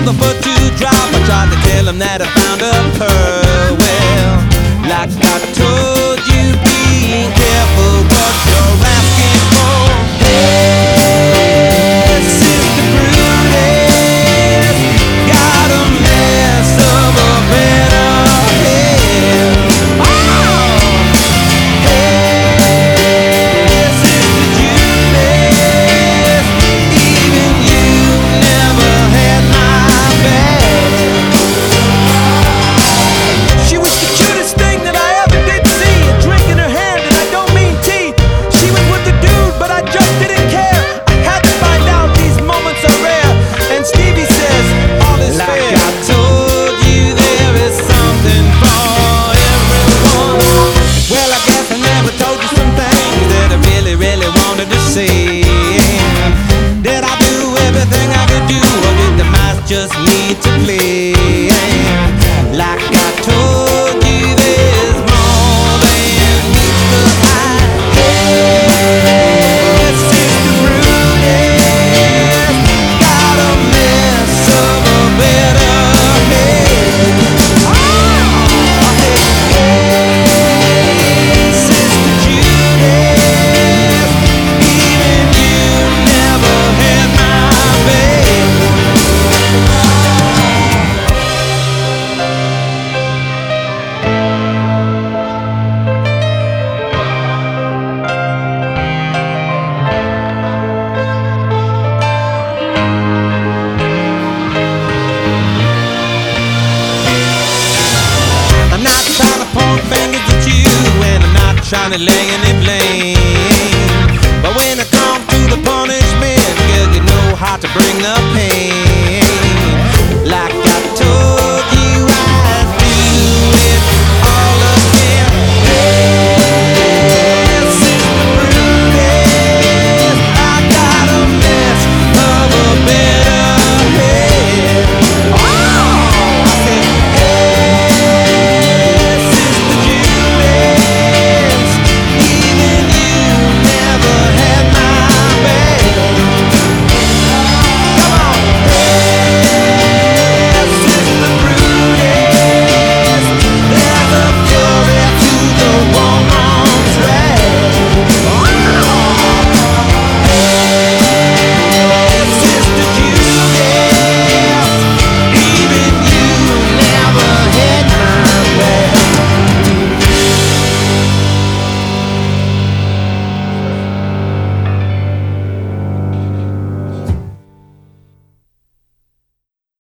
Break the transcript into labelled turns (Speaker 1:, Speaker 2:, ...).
Speaker 1: the foot to drop. I tried to tell him that I found a pearl. Well, like I told you, be careful what you're asking for. Hey, Sister Brutus, got a mess of a better head. Oh! Hey, Sister Judas, even you never had my back. She was the cutest thing that I ever did see. A drink in her hand, and I don't mean tea. She was with the dude, but I just didn't care. I had to find out these moments are rare. And Stevie says, all is fair. Like I told you, there is something for everyone. Well, I guess I never told you some things that I really, really wanted to say. Did I do everything I could do, or did the mice just need to play? Like I told you, there's more than meets the eye. Hey, Sister Brutus, got a mess of a better head. Oh, hey, Sister Judas, even you never had my baby. I'm not trying to point fingers at you, and I'm not trying to lay any blame. But when it comes to the punishment, girl, you know how to bring the pain.